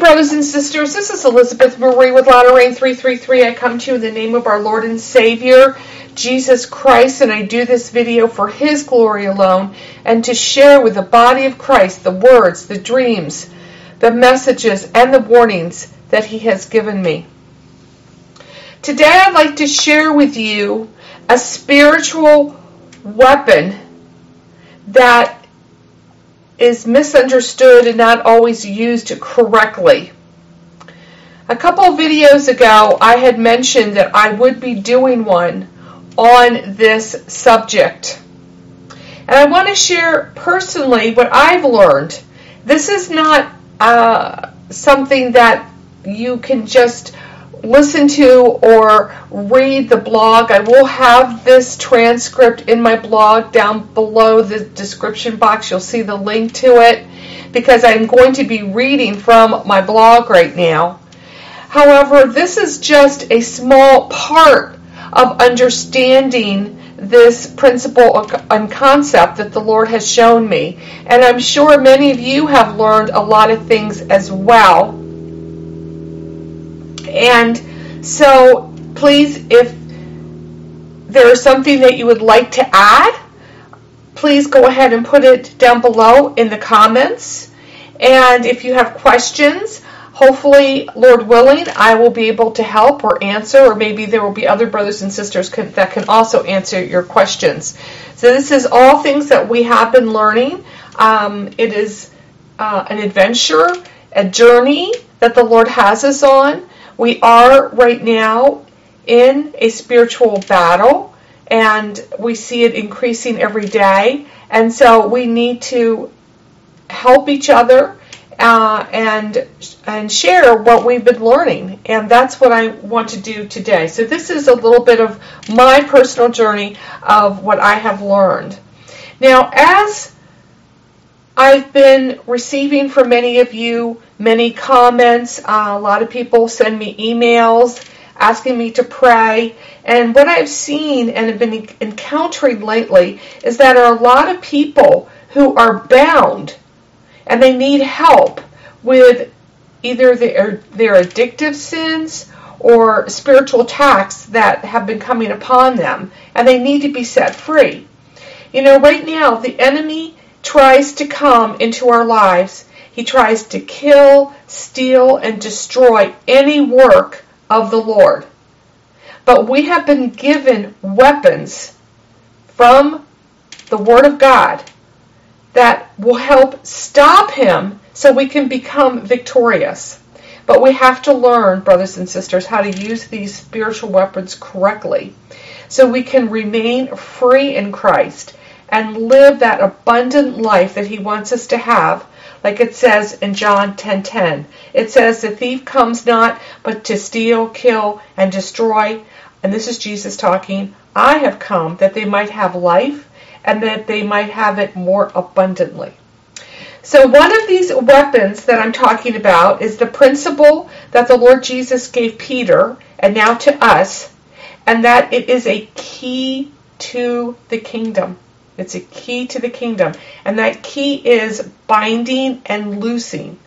brothers and sisters. This is Elizabeth Marie with Latter Rain 333. I come to you in the name of our Lord and Savior, Jesus Christ, and I do this video for His glory alone and to share with the body of Christ the words, the dreams, the messages, and the warnings that He has given me. Today I'd like to share with you a spiritual weapon that is misunderstood and not always used correctly. A couple of videos ago, I had mentioned that I would be doing one on this subject. And I want to share personally what I've learned. This is not something that you can just listen to or read the blog. I will have this transcript in my blog down below the description box. You'll see the link to it because I'm going to be reading from my blog right now. However, this is just a small part of understanding this principle and concept that the Lord has shown me. And I'm sure many of you have learned a lot of things as well. And so, please, if there is something that you would like to add, please go ahead and put it down below in the comments. And if you have questions, hopefully, Lord willing, I will be able to help or answer, or maybe there will be other brothers and sisters that can also answer your questions. So this is all things that we have been learning. It is an adventure, a journey that the Lord has us on. We are right now in a spiritual battle, and we see it increasing every day. And so we need to help each other and share what we've been learning. And that's what I want to do today. So this is a little bit of my personal journey of what I have learned. Now, as I've been receiving from many of you many comments. A lot of people send me emails asking me to pray. And what I've seen and have been encountering lately is that there are a lot of people who are bound and they need help with either their addictive sins or spiritual attacks that have been coming upon them, and they need to be set free. You know, right now the enemy tries to come into our lives. He tries to kill, steal, and destroy any work of the Lord. But we have been given weapons from the Word of God that will help stop him so we can become victorious. But we have to learn, brothers and sisters, how to use these spiritual weapons correctly so we can remain free in Christ and live that abundant life that He wants us to have. Like it says in John 10:10. It says, the thief comes not but to steal, kill, and destroy. And this is Jesus talking. I have come that they might have life and that they might have it more abundantly. So one of these weapons that I'm talking about is the principle that the Lord Jesus gave Peter and now to us, and that it is a key to the kingdom. It's a key to the kingdom. And that key is binding and loosening.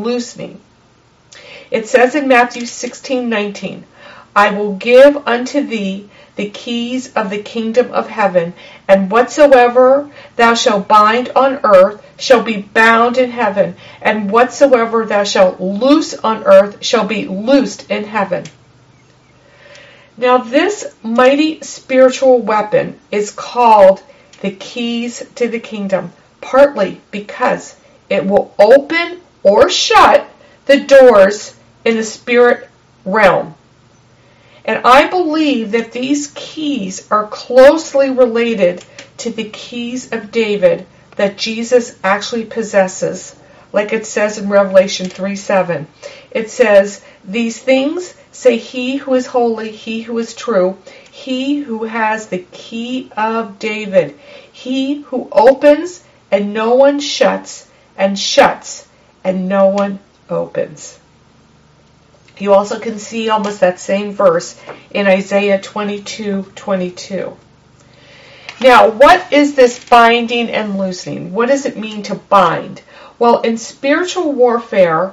It says in Matthew 16:19, I will give unto thee the keys of the kingdom of heaven, and whatsoever thou shalt bind on earth shall be bound in heaven, and whatsoever thou shalt loose on earth shall be loosed in heaven. Now this mighty spiritual weapon is called the keys to the kingdom, partly because it will open or shut the doors in the spirit realm. And I believe that these keys are closely related to the keys of David that Jesus actually possesses. Like it says in Revelation 3:7. It says, these things say he who is holy, he who is true, he who has the key of David, he who opens and no one shuts, and shuts and no one opens. You also can see almost that same verse in Isaiah 22:22. Now, what is this binding and loosening? What does it mean to bind? Well, in spiritual warfare,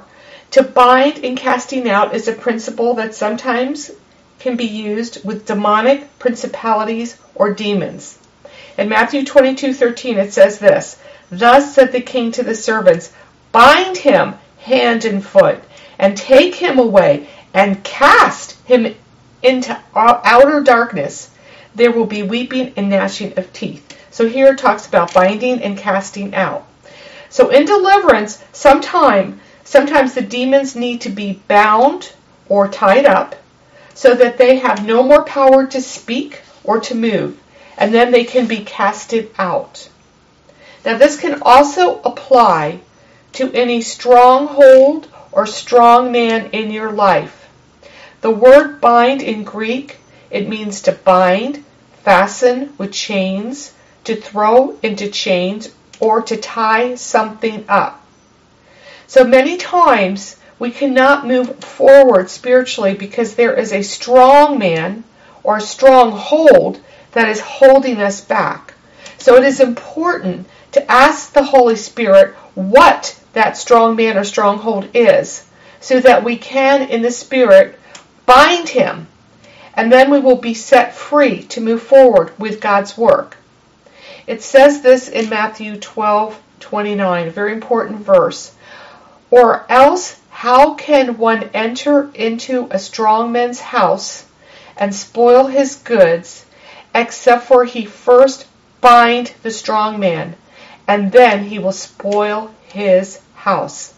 To bind and casting out is a principle that sometimes can be used with demonic principalities or demons. In Matthew 22:13 it says this, "Thus said the king to the servants, bind him hand and foot, and take him away, and cast him into outer darkness. There will be weeping and gnashing of teeth." So here it talks about binding and casting out. So in deliverance, sometimes the demons need to be bound or tied up so that they have no more power to speak or to move, and then they can be casted out. Now this can also apply to any stronghold or strong man in your life. The word bind in Greek, it means to bind, fasten with chains, to throw into chains, or to tie something up. So many times we cannot move forward spiritually because there is a strong man or a stronghold that is holding us back. So it is important to ask the Holy Spirit what that strong man or stronghold is, so that we can, in the Spirit, bind him, and then we will be set free to move forward with God's work. It says this in Matthew 12:29, a very important verse. "Or else how can one enter into a strong man's house and spoil his goods, except for he first bind the strong man, and then he will spoil his house."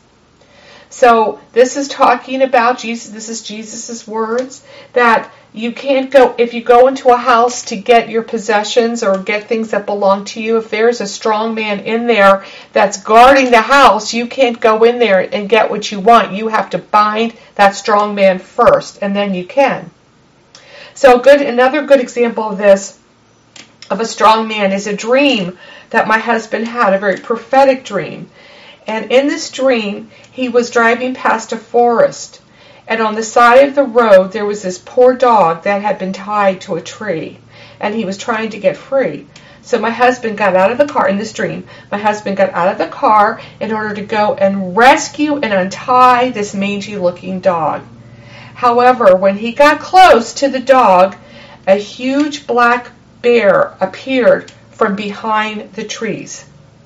So this is talking about Jesus. This is Jesus' words, that you can't go, if you go into a house to get your possessions or get things that belong to you, if there's a strong man in there that's guarding the house, you can't go in there and get what you want. You have to bind that strong man first, and then you can. So another good example of this, of a strong man, is a dream that my husband had, a very prophetic dream. And in this dream, he was driving past a forest. And on the side of the road, there was this poor dog that had been tied to a tree. And he was trying to get free. So my husband got out of the car, in this dream, my husband got out of the car in order to go and rescue and untie this mangy-looking dog. However, when he got close to the dog, a huge black bear appeared from behind the trees.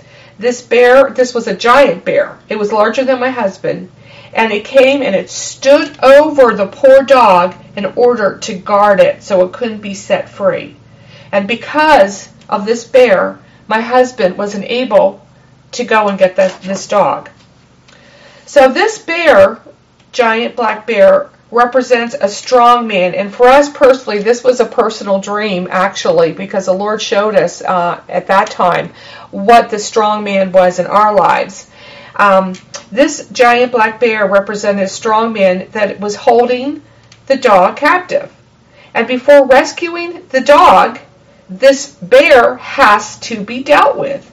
This was a giant bear. It was larger than my husband. And it came and it stood over the poor dog in order to guard it so it couldn't be set free. And because of this bear, my husband wasn't able to go and get this dog. So this bear, giant black bear, represents a strong man. And for us personally, this was a personal dream, actually, because the Lord showed us at that time what the strong man was in our lives. This giant black bear represented a strong man that was holding the dog captive. And before rescuing the dog, this bear has to be dealt with.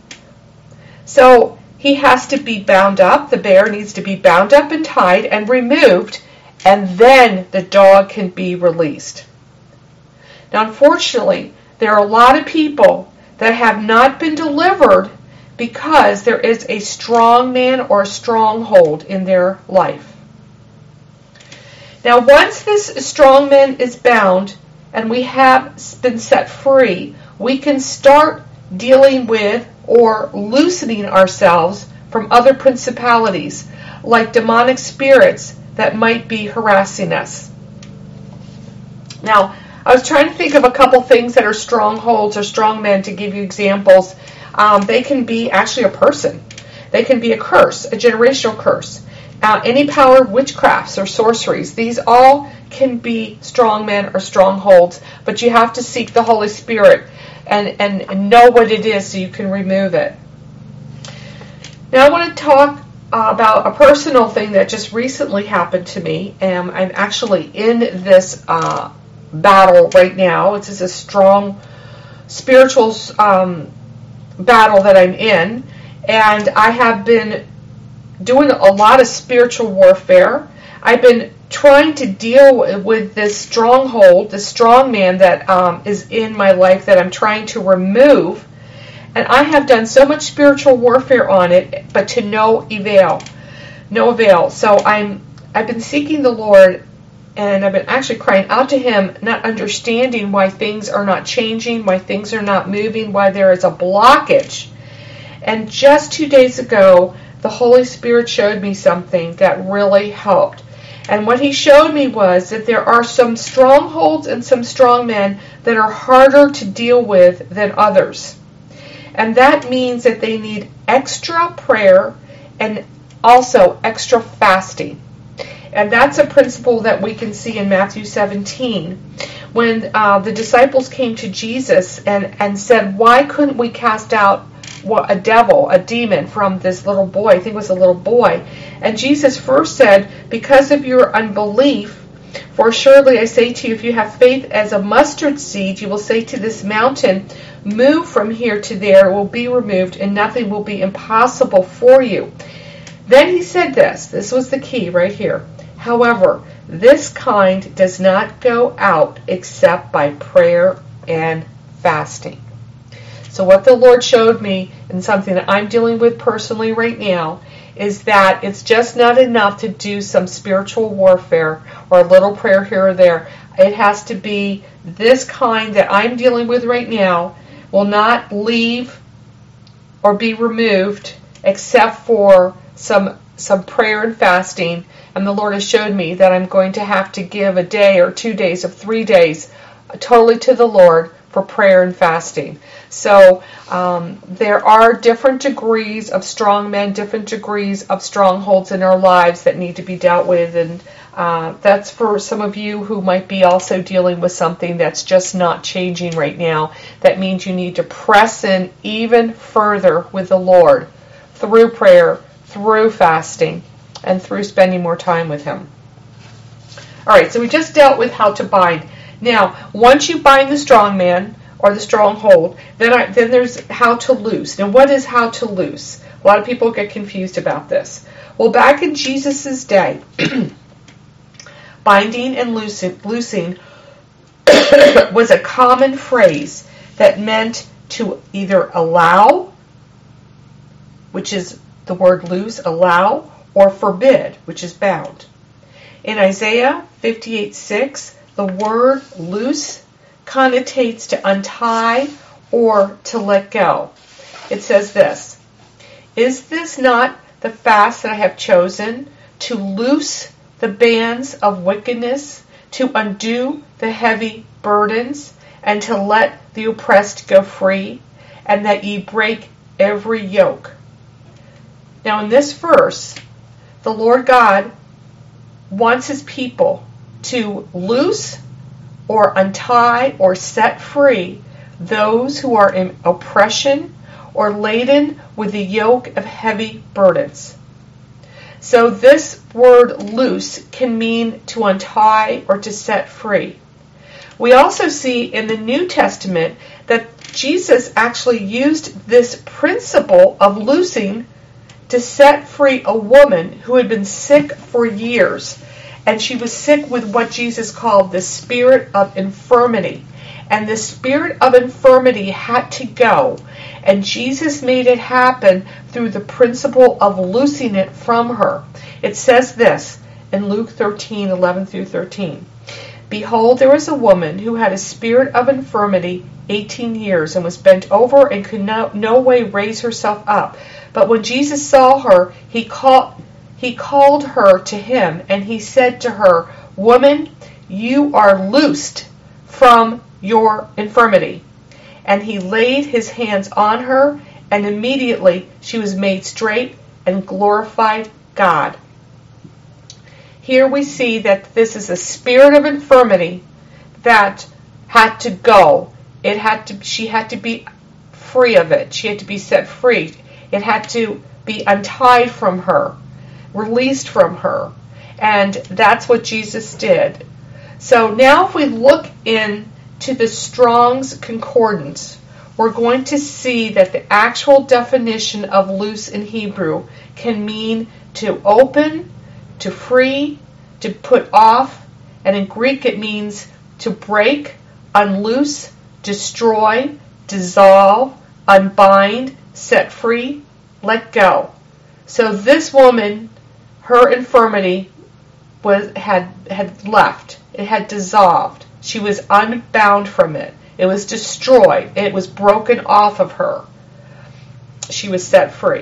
So he has to be bound up. The bear needs to be bound up and tied and removed, and then the dog can be released. Now, unfortunately, there are a lot of people that have not been delivered because there is a strong man or a stronghold in their life. Now, once this strong man is bound and we have been set free, we can start dealing with or loosening ourselves from other principalities, like demonic spirits that might be harassing us. Now, I was trying to think of a couple things that are strongholds or strong men to give you examples. They can be actually a person. They can be a curse, a generational curse. Any power of witchcrafts or sorceries. These all can be strong men or strongholds, but you have to seek the Holy Spirit and know what it is so you can remove it. Now I want to talk about a personal thing that just recently happened to me. I'm actually in this battle right now. It's just a strong spiritual battle that I'm in, and I have been doing a lot of spiritual warfare. I've been trying to deal with this stronghold, this strong man that is in my life that I'm trying to remove, and I have done so much spiritual warfare on it, but to no avail. No avail. So I've been seeking the Lord, and I've been actually crying out to Him, not understanding why things are not changing, why things are not moving, why there is a blockage. And just 2 days ago, the Holy Spirit showed me something that really helped. And what He showed me was that there are some strongholds and some strong men that are harder to deal with than others. And that means that they need extra prayer and also extra fasting. And that's a principle that we can see in Matthew 17. When the disciples came to Jesus and said, why couldn't we cast out a demon from this little boy? I think it was a little boy. And Jesus first said, because of your unbelief, for surely I say to you, if you have faith as a mustard seed, you will say to this mountain, move from here to there, it will be removed, and nothing will be impossible for you. Then He said this was the key right here. However, this kind does not go out except by prayer and fasting. So what the Lord showed me, and something that I'm dealing with personally right now, is that it's just not enough to do some spiritual warfare or a little prayer here or there. It has to be this kind that I'm dealing with right now will not leave or be removed except for some prayer and fasting. And the Lord has showed me that I'm going to have to give a day or 2 days or 3 days totally to the Lord for prayer and fasting. So there are different degrees of strong men, different degrees of strongholds in our lives that need to be dealt with. And that's for some of you who might be also dealing with something that's just not changing right now. That means you need to press in even further with the Lord through prayer, through fasting, and through spending more time with Him. All right, so we just dealt with how to bind. Now, once you bind the strong man or the stronghold, then there's how to loose. Now, what is how to loose? A lot of people get confused about this. Well, back in Jesus' day, binding and loosing was a common phrase that meant to either allow, which is the word loose, allow, or forbid, which is bound. In Isaiah 58:6, the word loose connotates to untie or to let go. It says this, is this not the fast that I have chosen, to loose the bands of wickedness, to undo the heavy burdens, and to let the oppressed go free, and that ye break every yoke? Now in this verse, the Lord God wants His people to loose or untie or set free those who are in oppression or laden with the yoke of heavy burdens. So this word loose can mean to untie or to set free. We also see in the New Testament that Jesus actually used this principle of loosing to set free a woman who had been sick for years. And she was sick with what Jesus called the spirit of infirmity. And the spirit of infirmity had to go. And Jesus made it happen through the principle of loosing it from her. It says this in Luke 13:11 through 13. Behold, there was a woman who had a spirit of infirmity 18 years and was bent over and could no way raise herself up. But when Jesus saw her, He called her to Him, and He said to her, Woman, you are loosed from your infirmity. And He laid His hands on her, and immediately she was made straight and glorified God. Here we see that this is a spirit of infirmity that had to go. She had to be free of it. She had to be set free. It had to be untied from her, released from her. And that's what Jesus did. So now if we look into the Strong's Concordance, we're going to see that the actual definition of loose in Hebrew can mean to open, to free, to put off, and in Greek it means to break, unloose, destroy, dissolve, unbind, set free, let go. So this woman, her infirmity had left. It had dissolved. She was unbound from it. It was destroyed. It was broken off of her. She was set free.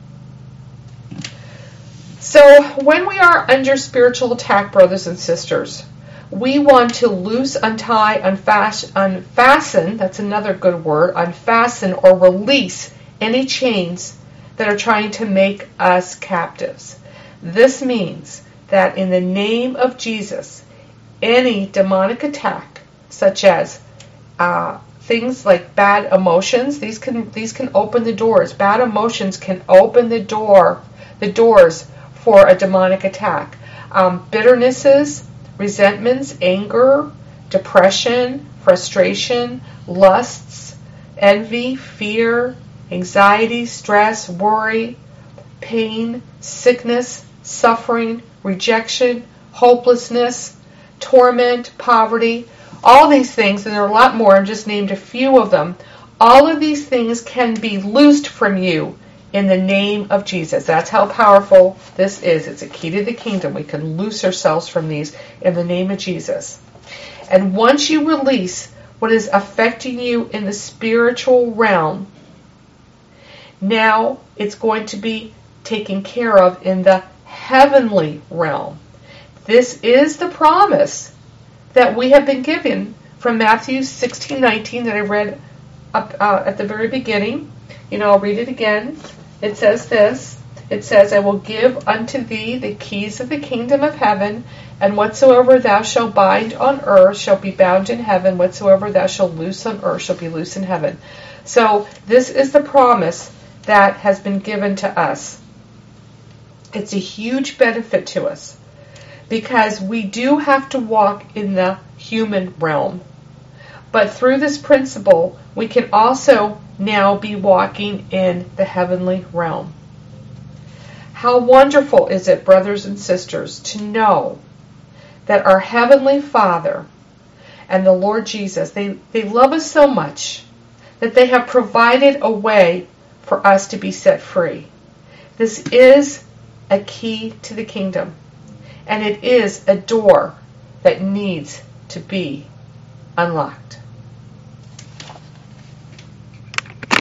So when we are under spiritual attack, brothers and sisters, we want to loose, untie, unfasten, that's another good word, unfasten or release any chains that are trying to make us captives. This means that in the name of Jesus, any demonic attack, such as things like bad emotions, these can open the doors. Bad emotions can open the doors for a demonic attack. Bitternesses, resentments, anger, depression, frustration, lusts, envy, fear, anxiety, stress, worry, pain, sickness, suffering, rejection, hopelessness, torment, poverty, all these things, and there are a lot more, I've just named a few of them. All of these things can be loosed from you in the name of Jesus. That's how powerful this is. It's a key to the kingdom. We can loose ourselves from these in the name of Jesus. And once you release what is affecting you in the spiritual realm, now it's going to be taken care of in the heavenly realm. This is the promise that we have been given from Matthew 16:19 that I read up at the very beginning. I'll read it again. It says this. It says, I will give unto thee the keys of the kingdom of heaven, and whatsoever thou shalt bind on earth shall be bound in heaven, whatsoever thou shalt loose on earth shall be loose in heaven. So this is the promise that has been given to us. It's a huge benefit to us because we do have to walk in the human realm. But through this principle, we can also now be walking in the heavenly realm. How wonderful is it, brothers and sisters, to know that our Heavenly Father and the Lord Jesus, they love us so much that they have provided a way for us to be set free. This is a key to the kingdom, and it is a door that needs to be unlocked.